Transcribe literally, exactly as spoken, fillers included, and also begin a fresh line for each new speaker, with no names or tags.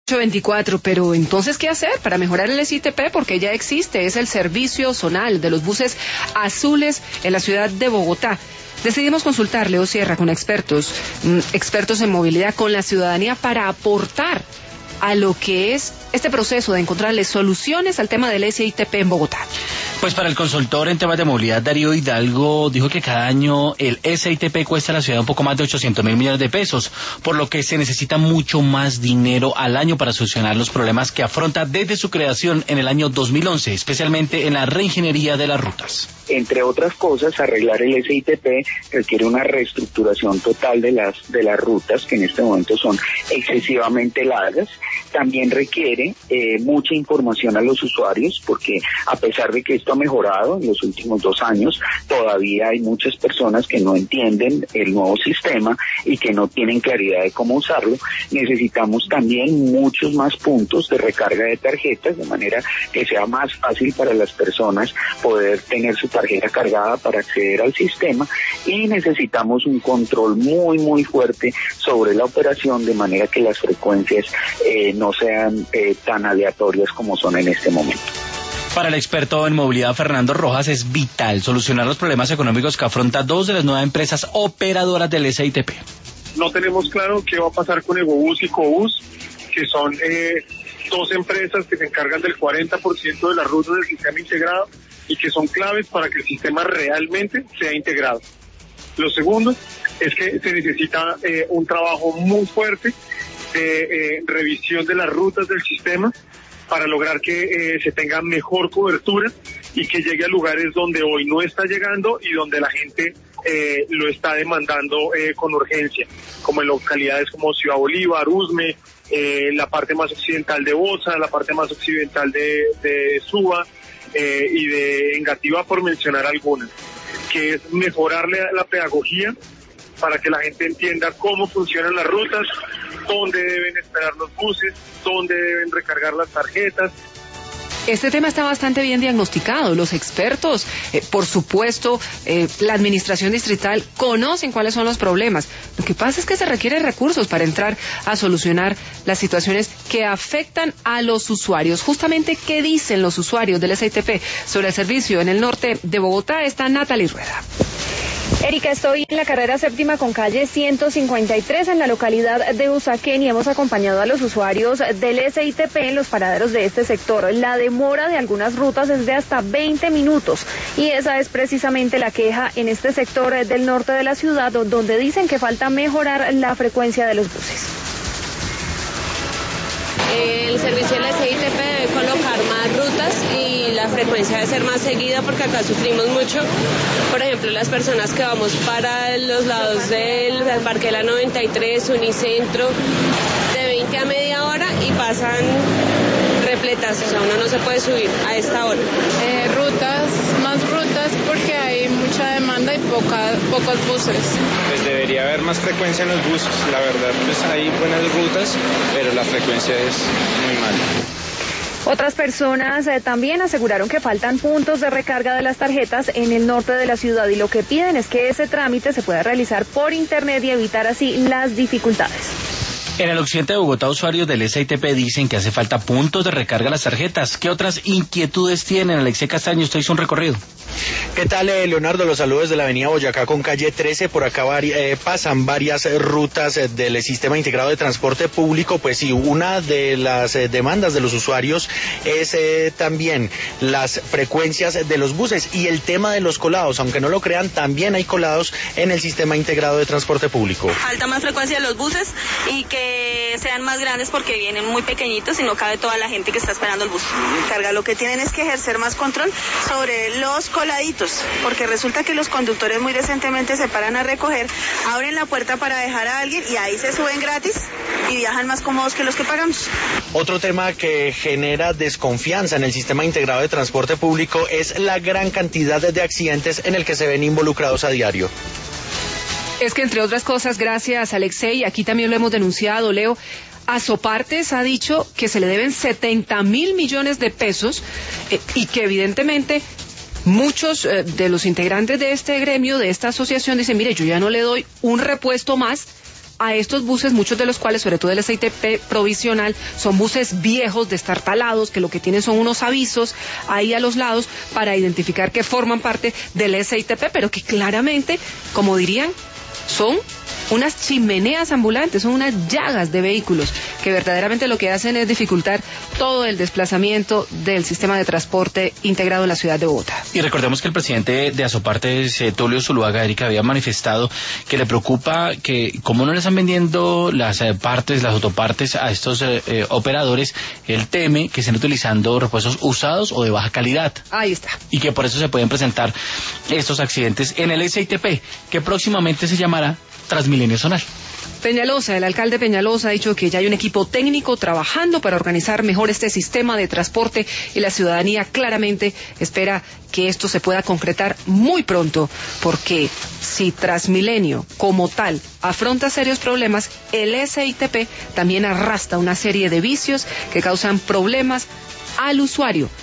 veinticuatro, pero entonces, ¿qué hacer para mejorar el S I T P? Porque ya existe, es el servicio zonal de los buses azules en la ciudad de Bogotá. Decidimos consultar, Leo Sierra, con expertos, expertos en movilidad, con la ciudadanía para aportar a lo que es este proceso de encontrarle soluciones al tema del S I T P en Bogotá.
Pues para el consultor en temas de movilidad, Darío Hidalgo, dijo que cada año el S I T P cuesta a la ciudad un poco más de ochocientos mil millones de pesos, por lo que se necesita mucho más dinero al año para solucionar los problemas que afronta desde su creación en el año dos mil once, especialmente en la reingeniería de las rutas.
Entre otras cosas, arreglar el S I T P requiere una reestructuración total de las de las rutas, que en este momento son excesivamente largas. También requiere eh, mucha información a los usuarios, porque a pesar de que esto ha mejorado en los últimos dos años, todavía hay muchas personas que no entienden el nuevo sistema y que no tienen claridad de cómo usarlo. Necesitamos también muchos más puntos de recarga de tarjetas, de manera que sea más fácil para las personas poder tener su tarjeta cargada para acceder al sistema, y necesitamos un control muy muy fuerte sobre la operación, de manera que las frecuencias eh, no sean eh, tan aleatorias como son en este momento.
Para el experto en movilidad Fernando Rojas, es vital solucionar los problemas económicos que afronta dos de las nueve empresas operadoras del S I T P.
No tenemos claro qué va a pasar con Egobús y Cobús, que son eh, dos empresas que se encargan del cuarenta por ciento de las rutas del sistema integrado y que son claves para que el sistema realmente sea integrado. Lo segundo es que se necesita eh, un trabajo muy fuerte de eh, revisión de las rutas del sistema para lograr que eh, se tenga mejor cobertura y que llegue a lugares donde hoy no está llegando y donde la gente eh, lo está demandando eh, con urgencia, como en localidades como Ciudad Bolívar, Usme, eh, la parte más occidental de Bosa, la parte más occidental de, de Suba eh, y de Engativá, por mencionar algunas, que es mejorarle la pedagogía para que la gente entienda cómo funcionan las rutas, dónde deben esperar los buses, dónde deben recargar las tarjetas.
Este tema está bastante bien diagnosticado. Los expertos, eh, por supuesto, eh, la administración distrital conocen cuáles son los problemas. Lo que pasa es que se requieren recursos para entrar a solucionar las situaciones que afectan a los usuarios. Justamente, ¿qué dicen los usuarios del S I T P sobre el servicio en el norte de Bogotá? Está Natalie Rueda.
Erika, estoy en la carrera séptima con calle ciento cincuenta y tres en la localidad de Usaquén y hemos acompañado a los usuarios del S I T P en los paraderos de este sector. La demora de algunas rutas es de hasta veinte minutos y esa es precisamente la queja en este sector del norte de la ciudad, donde dicen que falta mejorar la frecuencia de los buses.
El servicio del S I T P debe colocar más rutas y la frecuencia debe ser más seguida, porque acá sufrimos mucho. Por ejemplo, las personas que vamos para los lados del Parque de la noventa y tres, Unicentro, de veinte a media hora y pasan repletas, o sea, uno no se puede subir a esta hora.
Eh, rutas, más rutas, porque hay mucha demanda y poca, pocos buses.
Pues debería haber más frecuencia en los buses, la verdad, pues hay buenas rutas, pero la frecuencia es muy mala.
Otras personas eh, también aseguraron que faltan puntos de recarga de las tarjetas en el norte de la ciudad y lo que piden es que ese trámite se pueda realizar por internet y evitar así las dificultades.
En el occidente de Bogotá, usuarios del S I T P dicen que hace falta puntos de recarga a las tarjetas. ¿Qué otras inquietudes tienen? Alexei Castaño, usted hizo un recorrido.
¿Qué tal, eh, Leonardo? Los saludos de la avenida Boyacá con calle trece. Por acá vari eh, pasan varias eh, rutas eh, del Sistema Integrado de Transporte Público. Pues sí, una de las eh, demandas de los usuarios es eh, también las frecuencias de los buses y el tema de los colados. Aunque no lo crean, también hay colados en el Sistema Integrado de Transporte Público.
Falta más frecuencia de los buses y que sean más grandes, porque vienen muy pequeñitos y no cabe toda la gente que está esperando el bus.
Carga, lo que tienen es que ejercer más control sobre los coladitos, porque resulta que los conductores muy decentemente se paran a recoger, abren la puerta para dejar a alguien y ahí se suben gratis y viajan más cómodos que los que pagamos.
Otro tema que genera desconfianza en el Sistema Integrado de Transporte Público es la gran cantidad de accidentes en el que se ven involucrados a diario.
Es que, entre otras cosas, gracias, Alexei, aquí también lo hemos denunciado, Leo, Asopartes ha dicho que se le deben setenta mil millones de pesos eh, y que evidentemente muchos eh, de los integrantes de este gremio, de esta asociación, dicen, mire, yo ya no le doy un repuesto más a estos buses, muchos de los cuales, sobre todo el S I T P provisional, son buses viejos, destartalados, que lo que tienen son unos avisos ahí a los lados para identificar que forman parte del S I T P, pero que claramente, como dirían, son unas chimeneas ambulantes, son unas llagas de vehículos que verdaderamente lo que hacen es dificultar todo el desplazamiento del sistema de transporte integrado en la ciudad de Bogotá.
Y recordemos que el presidente de Asopartes, eh, Tulio Zuluaga, Erika, había manifestado que le preocupa que como no le están vendiendo las eh, partes, las autopartes a estos eh, eh, operadores, él teme que estén utilizando repuestos usados o de baja calidad.
Ahí está.
Y que por eso se pueden presentar estos accidentes en el S I T P, que próximamente se llamará Transmilenio Zonal.
Peñalosa, el alcalde Peñalosa ha dicho que ya hay un equipo técnico trabajando para organizar mejor este sistema de transporte y la ciudadanía claramente espera que esto se pueda concretar muy pronto, porque si Transmilenio como tal afronta serios problemas, el S I T P también arrastra una serie de vicios que causan problemas al usuario